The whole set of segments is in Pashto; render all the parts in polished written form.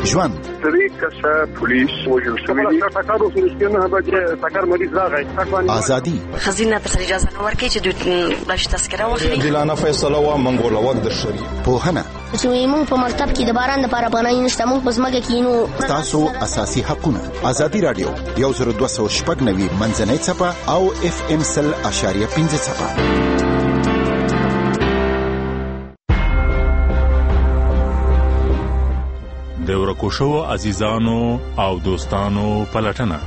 ژوند. طریق کسا پولیس وجود شوی ټاکر وسوسینه به ټاکر مریض راغی. ازادي. خزینه پر اجازه نو ورکړي چې د باش تذکره واخلي. دلانه فیصله وا منګول وخت در شری. پوهنه. چې موږ په مکتب کې د باران لپاره پناه نشته، موږ په ځمکه کې نو تاسو اساسي حقونه. ازادي رادیو 102.9 منځنۍ صفه او FM 100.5 صفه. د ورکوشو عزیزانو او دوستانو پلټنه.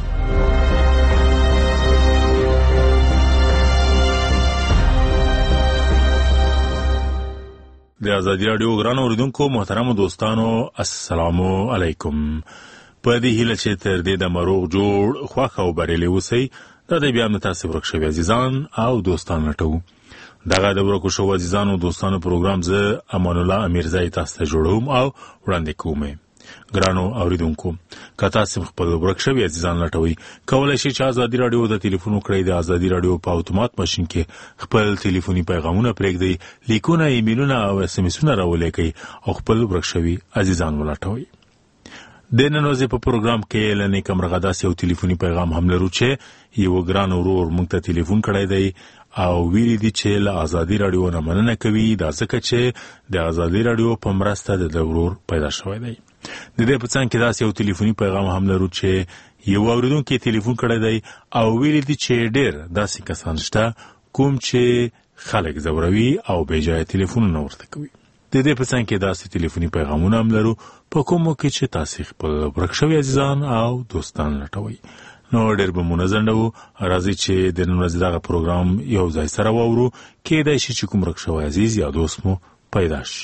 د ازادي رادیو ګران اوریدونکو محترم دوستانو السلام علیکم. په دې هیله چې تر دې د مروغ جوړ خوښ او بریالي اوسئ. دا د بیا هم تاسو ورکشوي عزیزان او دوستان لټو. دغه د ورکوشو عزیزانو دوستانو پروګرام زه امان الله امیرزای تاسو ته جوړوم او وړاندې کوم. ګرانو اوریدونکو که تاسو خپل ورکشوي عزیزان لټوي، کولای شئ چې ازادي رادیو د ټلیفون کړئ. د ازادي رادیو په اتومات ماشين کې خپل ټلیفوني پیغامونه پرېږدئ، لیکونه، ایمیلونه او اس ام اسونه راولېږئ او خپل ورکشوي عزیزان ولټوي. د نن ورځې په پروګرام کې لنې کمرغداس یو ټلیفوني پیغام هم لرو چې یو ګران ورور موږ ته ټلیفون کړی دی او ویلي دي چې له ازادي رادیو نه مننه کوي، دا ځکه چې د ازادي رادیو په مرسته د ورور پیدا شوی دی. د دې په څنګ کې داسې یو ټلیفوني پیغام هم لرو چې یو اوریدونکو ټلیفون کړی دی او ویلي دي چې ډېر داسې کسان شته کوم چې خلک ځوروي او بې ځایه ټلیفونونه ورته کوي. د دې په څنګ کې داسې ټلیفوني پیغامونه هم لرو په کومو کې چې تاسو خپل ورکشوي عزیزان او دوستان لټوي. نو ډېر به منظم راځي چې د نن ورځې دغه پروګرام یو ځای سره واورو، کېدای شي چې کوم ورکشوي عزیز یا دوست مو پیدا شي.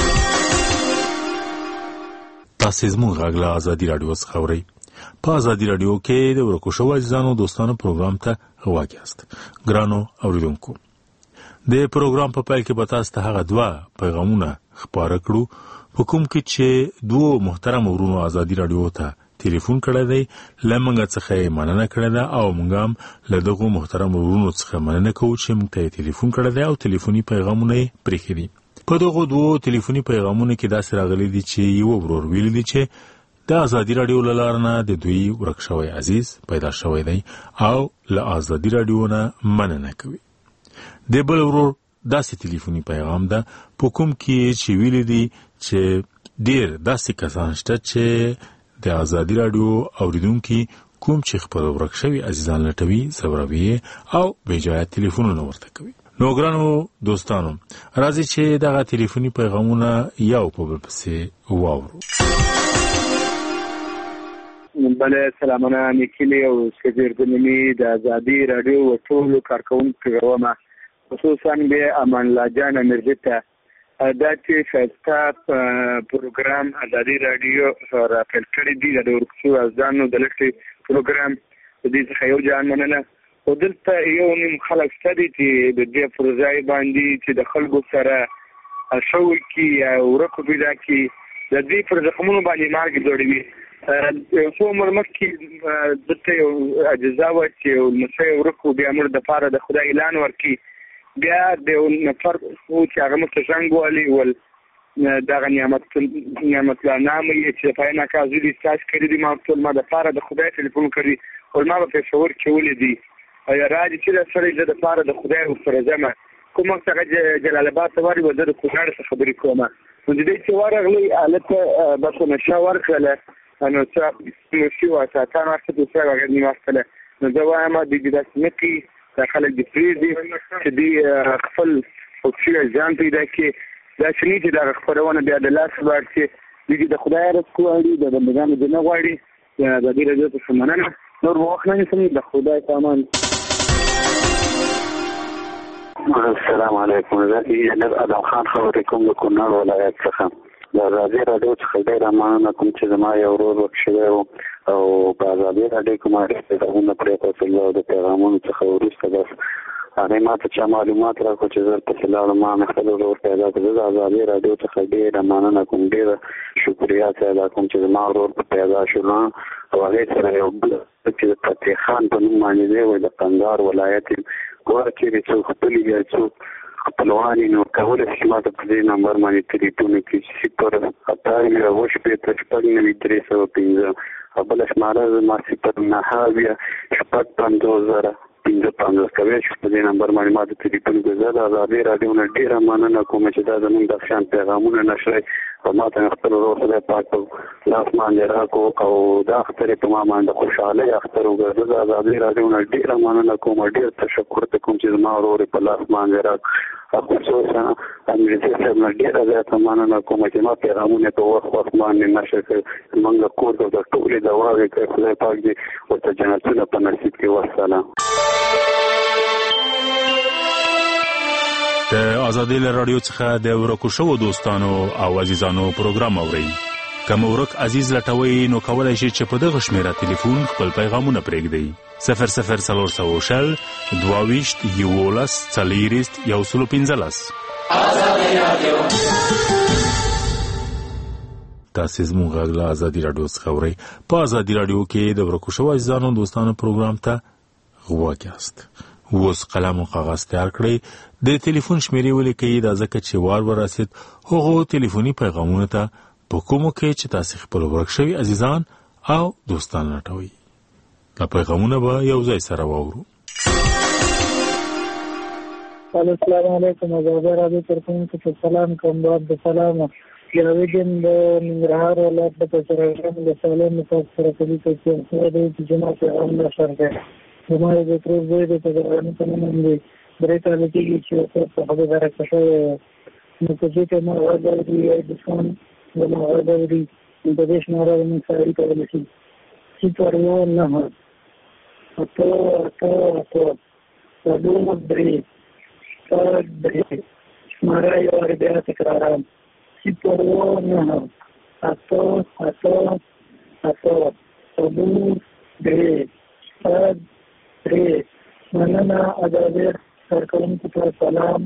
تاسو زموږ غږ له ازادي رادیو څخه اورئ. په ازادي رادیو کې د ورکشوي عزیزانو دوستانو پروګرام ته غواړئ یاست. ګرانو اوریدونکو، د پروګرام په پیل کې به تاسو ته هغه دوه پیغامونه خبره کړو په کوم کې چې دوه محترم ورونو ازادي رادیو ته ټلیفون کړی دی. لمنګ څخه مننه کړې ده او موږ هم له دغه محترم ورونو څخه مننه کوو چې موږ ته ټلیفون کړی دی او ټلیفوني پیغامونه یې پرېښي. په دغه دوه ټلیفوني پیغامونو کې داسې راغلي دي چې یو ورور ویلي دی چې د ازادي رادیو له لارې نه د دوی ورکشوي عزیز پیدا شوی دی او له ازادي رادیو نه مننه کوي. د بل ورور داسې ټلیفوني پیغام ده په کوم کې چې ویلي دي چې ډېر داسې کسان شته چې د ازادي رادیو اوریدونکو کوم چې خپل ورکشوي عزیزان لټوي، ځوروي او بې ځایه ټلیفونونه ورته کوي. نو ګرانو دوستانو راځي چې دغه ټلیفوني پیغامونه یو په بل پسې واورو. بله سلامونه نیکیلی او سګردنمی د ازادي رادیو ټول کارکونکو ومه، خصوصا به امان الله جان مرزته دا چې فاستا پروګرام ازادي رادیو را پیل کړی دی د ورکشو ازانو د لټي پروګرام د دې څخه یو ځان مننه. او دلته یو نیم خلک ستدي چې د دې پروژې باندې چې د خلکو سره شول کی او ورکو پیدا کی د دې پر زخمونو باندې مارګ جوړوي. څو مرمت کې دته یو اجزا و چې نشه ورکو بیا مر د فار د خدای اعلان ورکی، بیا د نفر او چې هغه متشنګ والی ول دغه نعمت لا نامه چې په نه کازلی ساس کړی دی. ما ټول ما د فار د خدای ټلیفون کړی او ما په شور کې ولې دی یا راځي چې سره د فار د خدای سره زما کوم څنګه جلال آباد ته وری وزیر کوټار څخه خبرې کومه. نو دې چې ورغلی الته بس نشه ورکړه نو څه نشي واسه تا نه څه څه راغلی واسه. نو دا وایم د دې داسې نکي خلک د فریدي چې دی خپل اوکسي ځان پیدا کې دا شنی چې دا خبرونه بیا د لاس ورته دي د خدای رسکو اړي د بندګانو د نه غواړي د دې رجو ته سمننه نور وخت نه سمي د خدای سامان. السلام علیکم. زه انجینر ادم خان خبرې کوم د کونړ ولایت څخه. د ازادي رادیو څخه ډېر مننه کوم چې زما یو ورور ورکشوی او په ازادي رادیو کې ما پیغامونه پرېښودل او د پیغامونو څخه وروسته بس هغې ما ته چا معلومات راکړو چې زه پسې لاړم، ما مې خپل ورور پیدا کړ. زه د ازادي رادیو څخه ډېره مننه کوم، ډېره شکریه ادا کوم چې زما ورور پیدا شو. او هغې سره یو بل چې د فتح خان په نوم باندې دی، وایي د قندهار ولایت ګوره چېرې څوک خپلي بیا څوک خپلوان نو کولای شي ماته په دې نمبر باندې ټلیفون وکړي 0 بل شماره ما 0 15 کوي چې په دې نمبر باندې ما د ټلیفون ګزار آزادي رادیو نه ډیره مننه کوم چې دا زموږ د شان پیغامونه نشري او ما ته خپل روح خدای پاک لاس باندې راکو او دا اختر په ما باندې خوشاله اختر وګرځي د آزادي رادیو نه ډیره مننه کوم ډیر تشکر ته کوم چې ما ورور په لاس باندې راک خصوصا امریکا څخه ډیره زیاته مننه کوم چې ما پیغامونه په وخت باندې نشر کړ موږ کور د ټولې دواغې کوي خدای پاک دې ورته جنتونه په نصیب کړي والسلام. د آزادي رادیو څخه د ورکو شوو دوستانو او عزیزانو پروګرام اورئ. کوم ورک عزیز لټوي نو کولای شي چې په دغه شمیره ټلیفون خپل پیغامونه پرېږدئ 00300 22 11 40 آزادي رادیو. تاسو زموږ غږ له آزادي رادیو څخه اورئ. په آزادي رادیو کې د ورکو شوو عزیزانو دوستانو پروګرام ته غوږ یاست. اوس قلم او کاغذ تیار کړئ. د ټلیفون شمیرې ولیکئ دا ځکه چې وار ورسید هغو ټلیفوني پیغامونو ته په کومو کې چې تاسو خپل ورک شوي عزیزان او دوستان لټوئ. دا پیغامونه به یو ځای سره واورو. السلام علیکم. آزادي رادیو ترڅنګ ته سلام کوم. د سلام یاویدن د ننګرهار ولایت د پچرګم د سالم په سره کوي چې د جماعت پیغام نشر کړي. زموږ د تر ځای د تګرانو په نوم دی درې کال کې چې په هغه ځای کې شوی نو په دې کې ما ورته د څون د ما ورته د دې شماره د مسایل کولای شي چې پروا نه هه اته دوه درې شماره یو بیا تکرارم چې پروا نه هه اته دوه درې مننه آزادي سرکونکو ته سلام.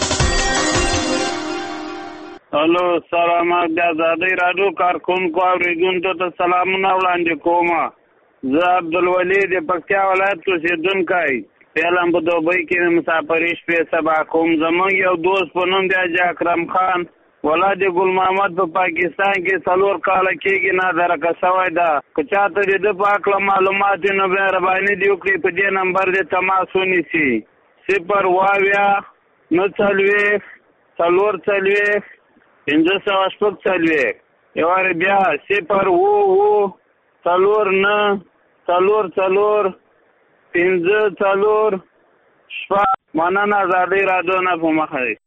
هلو سلام د آزادي رادیو کارکونکو اوریدونکو ته سلامونه وړاندې کوم. زه عبدالولي د پکتیا ولایت اوسېدونکی فعلا په دوبۍ کې مسافري شپې سبا کوم. زموږ یو دوست په نوم دی حاجي اکرم خان ولاد ګل محمد په پاکستان کې 4 کال کېږي نه درکه شوی ده. که چاته د ده په هکله معلومات وي نو مهرباني دې وکړي په دې نمبر دې تماس ونیسي 0 9 4 یو وارې بیا 0 مننه آزادي رادیو نه په مخه دی.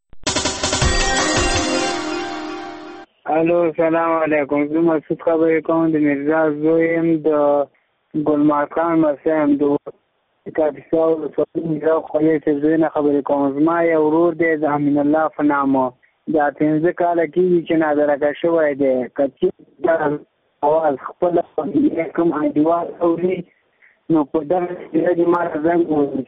الو سلام علیکم. زه مسعود خبرې کوم د مرزا زوی یم د ګلمارکان مرسي یم د کاپیسا ولسوالۍ مرزا خولۍ چې زوی نه خبرې کوم. زما یو ورور دی د امین الله په نامه دا 15 کاله کېږي چې نادرکه شوی دی. که چېرته اواز خپله کوم انډیوال اوري نو په دغه سیره دې ما ته زنګ ووهي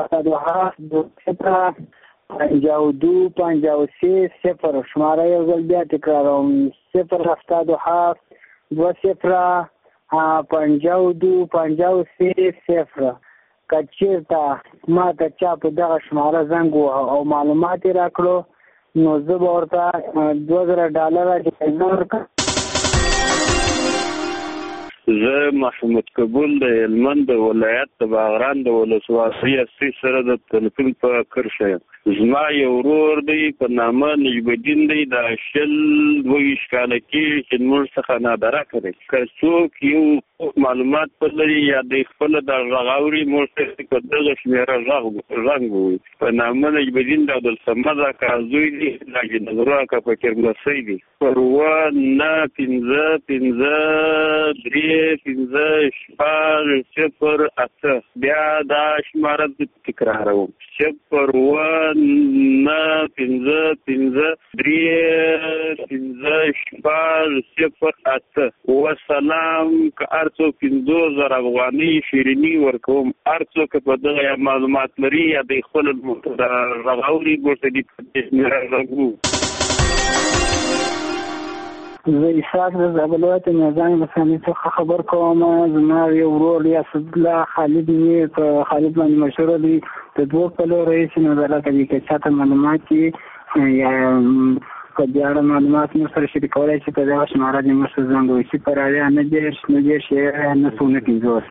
07253 شماره یو ځل بیا تکراروم 0725253 که چېرته ما ته چا په دغه شماره زنګ ووهه او معلومات یې راکړو نو زه به ورته $2000 جایزه ورکړم. زه محمد قبول د هلمند ولایت د باغران د ولسوالۍ اصلي سره د تلیفون په کرښه یم. زما یو ورور دی په نامه نجمالدین دی د 22 کاله کېږي چې موږ څخه نادره کړی. که څوک یو معلومات لري یا د خپله د غږ اوري موږ ته په دغه شمېره غږ ووایي. په نامه نجمالدین د عبدالصمد اکا زوی دی د نظرو اکا فقیر مسۍ دی. پر 953 بیا دا شماره تکراروم 01953 وسلام. که ارڅو 50,000 افغانۍ شیریني ورکوم. ارڅو که په دغه معلومات لري یا د خپل غږ اوري ګورته دي په دې شمېره غږو. زه اسحاق د زابل ولایت میزان مسلمانۍ څخه خبر کوم. زما یو ورور یاسد الله خالد یې په خالد باندې مشهور دی، د دوه کلو رئیس نو دلته دي کې چاته معلومات یا په دې اړه معلومات مو سره شریکولای شي په دغه شماره دې مو سره زنګ وشي پر اړه نه دې شي نه څونه کیږي.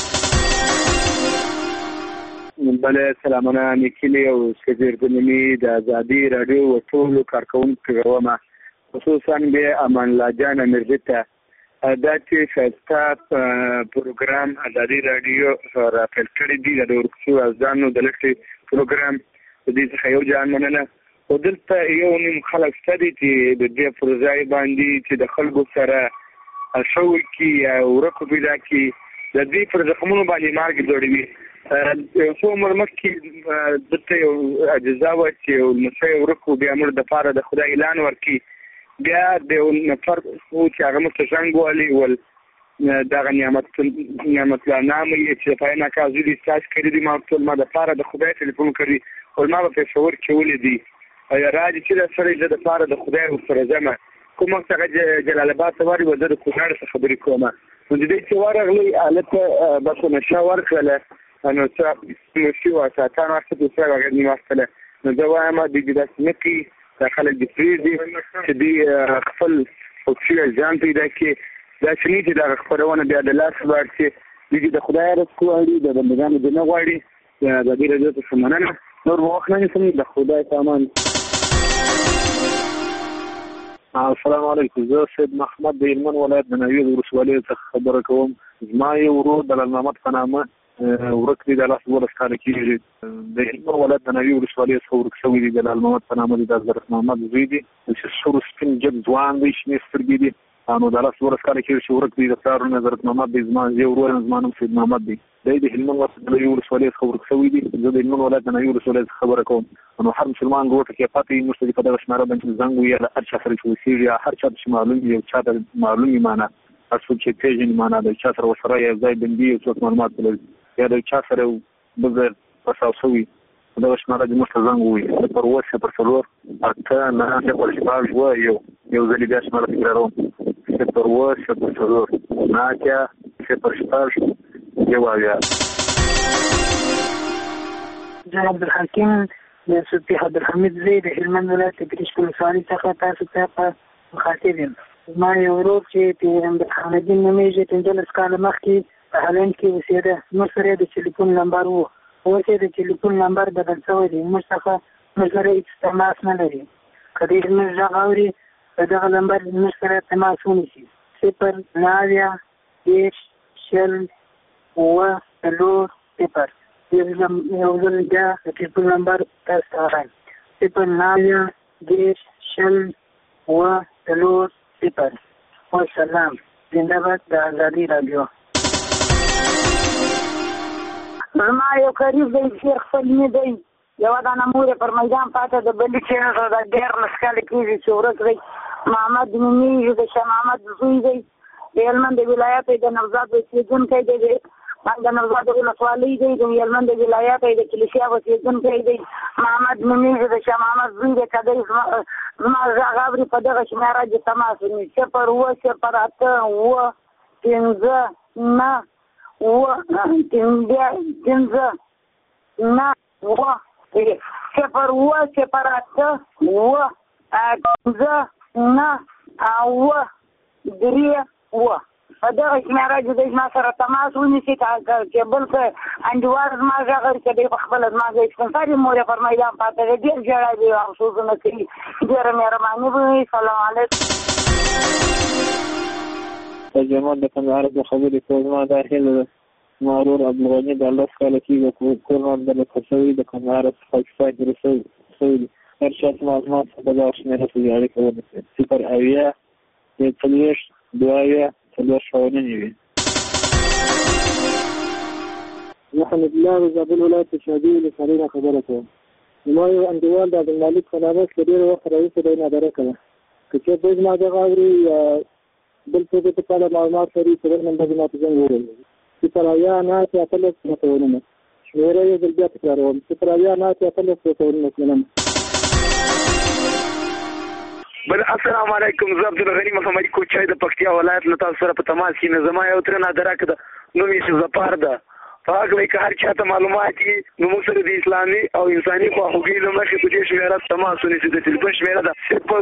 بله سلامونه نیکلی او سګردنمی د ازادي رادیو او ټول کارکونکو غوما خصوصا به امان الله جان مرزته دا چې فاستا پروګرام ازادي رادیو را پیل کړی دی د ورکشو ځانو د لکټي پروګرام د دې څخه یو ځان مننه او دلته یو نیم خلک ستدي چې د دې پروژې باندې چې د خلکو سره شوي کی او ورکو پیدا کی د دې پر زخمونو باندې مارګ جوړوي. څو مرمت کې دته یو اجزا و چې نشه ورکو بیا مر د فاره د خدای اعلان ورکی بیا د نفر او چې هغه متشنګ والی ول دا نعمت لا نام یې چې پاینه کاږي د ساس کړی دی ما د فاره د خدای ټلیفون کړی او ما په شعور کې ولې دی راځي چې د سره د فاره د خدای سره زما کوم څنګه جلال آباد ته وری وزیر کوټار څخه خبرې کومه نو دې چې ورغلی الته بس نشاور کړل نو چې نشي واسطه وخت د څه راغلی نیمه نو دا وایم د دې داسمکي داخله د فریزي چې دی خپل اوکسیجن ځان پیدا کې دا شنی چې دا خبرونه بیا د لاس ورته دي د خدای رسکو اړي د بندګانو د نه غواړي د دې رضا ته سمانه نور وخت نه سم د خدای سامان. السلام علیکم. زه سید محمد د هلمند ولایت د نوید ولسوالۍ څخه خبره کوم. زما یو ورور د محمد په نامه ورک دی د لاس ولس کال کېږي د هلمند ولایت د نوید ولسوالۍ څخه ورک شوی دی د محمد په نامه د حضرت محمد زوی دی چې سور سپین جګ ځوان دی شنې سترګې دي نو د لاس ولس کال کېږي چې ورک دی د پلار حضرت محمد دی. زما یو ورور زما نوم سید محمد دی د هلمند ولایت د نوید ولسوالۍ څخه ورک شوی دی. زه د هلمند ولایت د نوید ولسوالۍ څخه خبره کوم. نو هر مسلمان ګوټ کې پاتې مشتري په دغه شماره باندې زنګ ویل هر چا سره چې وسیږي هر چا چې معلوم یو چا ته معلومي معنا هر څوک چې پیژني معنا د چا سره وسره یو ځای بندي او څوک معلومات لري یا د چا سره بغیر پساوسوي دغه شماره د مشتري زنګ وی پر وسه پر څلور اته نه پر شپږ و یو ځلې بیا شماره تکراروم پر وسه پر څلور نه چې پر شپږ یو بیا جناب عبدالحکیم د صوفي عبدالحمید زید د هلمند ولایت د ګریش ولسوالۍ څخه تاسو ته په مخاطب یم. زما یو ورور چې پیغمبر حمدین نومیږي 15 کاله مخکې په هالند کې اوسېده. موږ سره د ټلیفون نمبر و اوس یې د ټلیفون نمبر بدل شوی دی. موږ سره هېڅ تماس نه لري. که دې زموږ غږ اوري په دغه نمبر موږ سره تماس ونیسي 090 یو ځل بیا د ټلیفون نمبر تاسو ته راغلی 090 والسلام. زنده باد د ازادي رادیو. زما یو قریب دی شیخ سلمي دی یوه دانه مور یې پر میدان پاته د بلې چینه سره د ډېر مسکاله کېږي چې ورک دی محمد نومیږي د شاه محمد زوی دی د هلمند د ولایت د نوزاد اوسېدونکی دی د نوزاد ولسوالۍ دی د هلمند د ولایت د کلیسیا اوسېدونکی دی محمد نومیږي د شاه محمد زوی دی که دی زما غږ اوري په دغه شماره کې تماس ونیسي 0 8 په دغه شماره کې د زما سره تماس ونیسي که بل څه انډیوال زما غږ اوري که دی په خپله زما د سپنساري مور یې پر میدان پاته دی ډېر ژړا دی افسوسونه کوي ډېره مهرباني به وي. سلام علیکم. جماعت د کندهار د خبرې کوم ما داخل زما ورور عبدالغني د 10 کاله کېږي کور نه د لکسوي د کندهار څخه پاکستان کې رسوي هر چا ته معلومات په دغه شمېره پورې اړیکه ونیسي 0 وي. محمد الله د زابل ولایت د شادي ولسوالۍ نه خبره کوم. زما یو انډیوال د عبدالمالک په نامه چې ډېر وخت راهیسې دی نادره کړه که چېرته زما دغه اوري یا بل څه په اړه معلومات لري چې نمبر زما ته زنګ ووهي 0 شمېره یې ځل بیا تکراروم 0 بل السلام علیکم. زه عبدالغنی محمدي کوچای د پکتیا ولایت له تاسو سره په تماس کې نه زما یو تر نه درک ده نوم یې زپار ده. په هغه کې هر چاته معلومات نو موږ سره د اسلامي او انساني خواخوږۍ له مخې په دې شمیره تماس ونیسو. د تلیفون شمیره ده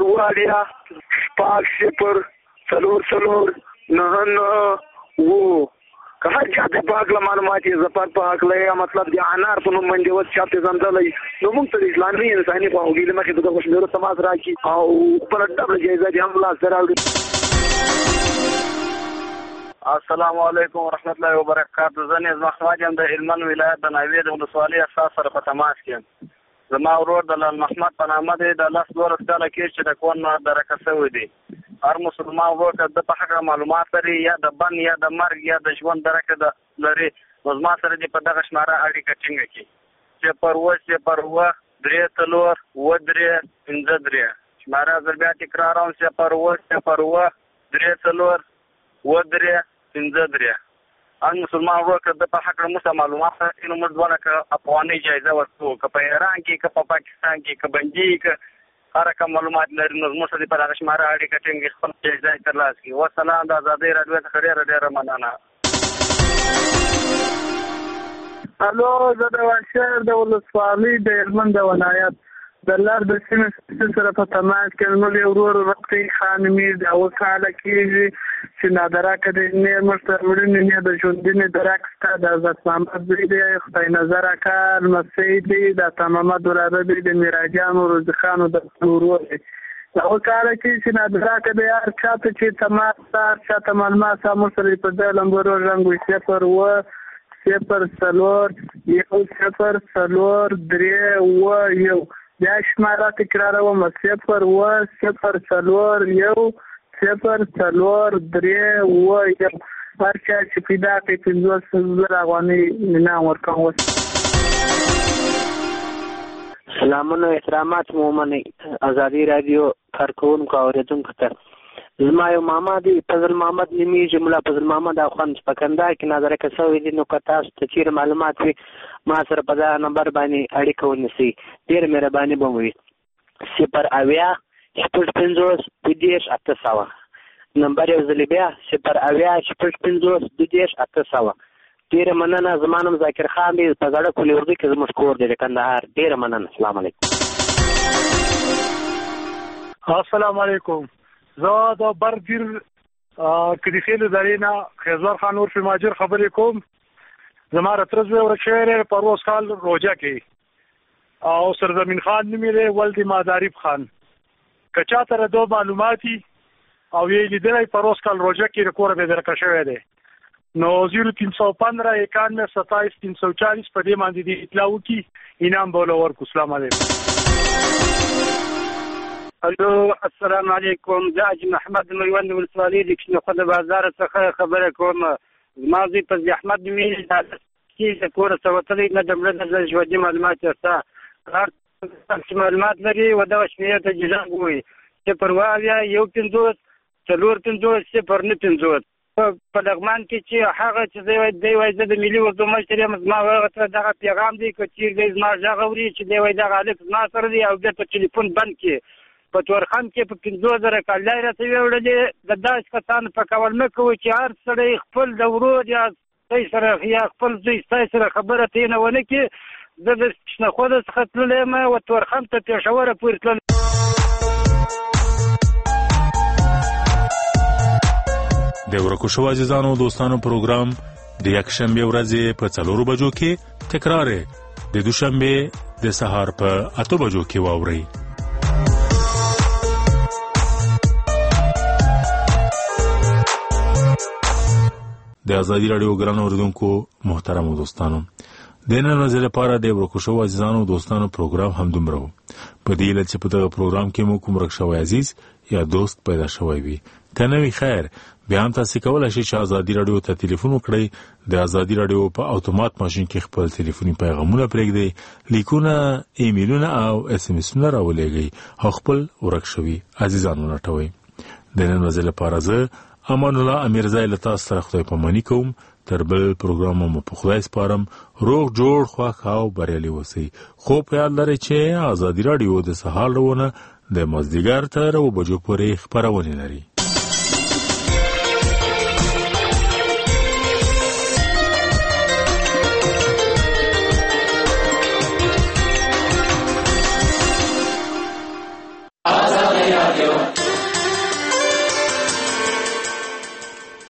0 که هر چاته په هکله معلومات یې زپار په هکله یا مطلب د انار په نوم باندې اوس چاپ ځندلی نو موږ ته د اسلامي انساني خواخوږۍ له مخې د دغو شمیرو تماس راکړي او خپله ډبله جایزه دې هم لاسته راوړي. السلام علیکم ورحمت الله وبرکاته. زه نیز محمد یم د هلمند ولایت د ناوې د ولسوالۍ اساس سره په تماس کې یم. زما ورور د لال محمد په نامه دی د 10-12 کاله کې چې د کون نه درکه شوی دی. هر مسلمان ورور که د په حقه معلومات لري یا د بن یا د مرګ یا د ژوند درکه لري نو زما سره دې په دغه شماره اړیکه ټینګه کړي 0-3-3-3-3 شماره زه بیا تکراروم 0-3-3-3 ان مسلمان ورور که د په حقه موږ معلومات لري نو موږ دواړه که افغاني جایزه ورکوو که په ایران کې که په پاکستان کې که بندي که هر کوم معلومات لري نو موږ سره په هغه شماره اړیکه ټینګه خپل جایزه ترلاسه کړي. والسلام. د ازادۍ راډیو څخه ډېره مننه. الو زه د واشر د ولسوالۍ د هلمند ولایت د لار د سیمې سره په تماس کې نو یو ورور وقتي خان میر د اوس حاله کېږي چې نادراکه د نه مشترمړي نه د ژوندینې درکسته د عزت محمد دی خدای نظر کار مسعود دی د تمامت وراره د میراجان روزي خان د ورور دی او کار کې چې نادراکه د هر چاته چې تماس سره چاته معلومات سم سره په د لمبر رنگ وي 0-0-3-1 بیا شماره تکراروم 0-0-3-1 هر چا چې پیدا کړي 50,000 افغانۍ انعام ورکوم. سلامونه احترامات مومني ازادي رادیو کارکونکو اوریدونکو ته زما یو ماما دی فضل محمد نومیږي ملا فضل محمد افغان په کندهار کې نظر کسوي دي نو که تاسو ته چیرې معلومات وي ما سره په دا نمبر باندې اړیکه ونیسئ ډېر مهرباني به مو وي 0-50-50-800 نمبر یو ځلې بیا 0-50-50-800 ډېره مننه. زما نوم ذاکر خان دی په زړه کلي اردو کې زموږ کور دی د کندهار. ډېره مننه. السلام علیکم. السلام علیکم. زه د برګر کلیخیل زرینا خیزور خان اور ماجر خبرې کوم. زما رترز ورشهره پروس کال روجا کې او سرزمین خان نمیره ولدی ماداریب خان کچا تر دو معلوماتي او یې لیدلای پروس کال روجا کې رکوړ به درکه شوی دی نو 0-315-91-27-340 په دې باندې دی اطلاع وکي انعام بوله ورکو. السلام علیکم. الو السلام علیکم. زاج محمد میوند ولسوالۍ د کښنه بازار څخه خبره کوم. ماضي په احمد مې د کیسه کور سوتلې نه دمړه د ژوندۍ معلومات ورته هر څه معلومات لري و دا شمیره ته جزام وي چې پروايا 1-50-3-1 په لغمان کې چې هغه چې دی وای د ملي اردو مشر یم زما ورته دغه پیغام دی چې دی زما ژغوري چې دی وای دغه الک زما سره دی او د ټلیفون بند کې په تورخان کې په 50,000 کال راته ویلې د داس کسان په کول مې کوي چې هر سړی خپل د ورور یا سره یا خپل ځای سره خبره تینه ونه کې د شنخوده څخه تللې ما او تورخان ته پېښور پورې تلل. د ورکو شو عزیزانو دوستانو پروګرام د یک شنبه ورځې په 4 بجو کې تکرار د دوشنبه د سهار په 8 بجو کې واوري. د ازادي رادیو ګران اوریدونکو محترم دوستانو د نن ورځې لپاره د ورکو شو عزیزانو دوستانو پروګرام هم دومره په دې لږ چې په دغه پروګرام کې مو کوم رښتوي عزیز یا دوست پیدا شوی وي کنه وی خیر بیا هم تاسو کولای شئ چې ازادي رادیو ته ټلیفون وکړئ. د ازادي رادیو په اتومات ماشين کې خپل ټلیفوني پیغامونه پرېږدئ، لیکونه، ایمیلونه او اس ام اسونه راولېږئ او خپل ورک شوي عزیزانو لټوئ. د نن ورځې لپاره زه امان الله امیرزای له تاسو سره خدای پاماني کوم. تر بل پروګرام مو په خدای سپارم. روغ جوړ خوښ او بریالي اوسئ. خو په یاد لرئ چې ازادي رادیو د سهار لونه د مازدیګر تر 2 بجو پورې خبرونه لري.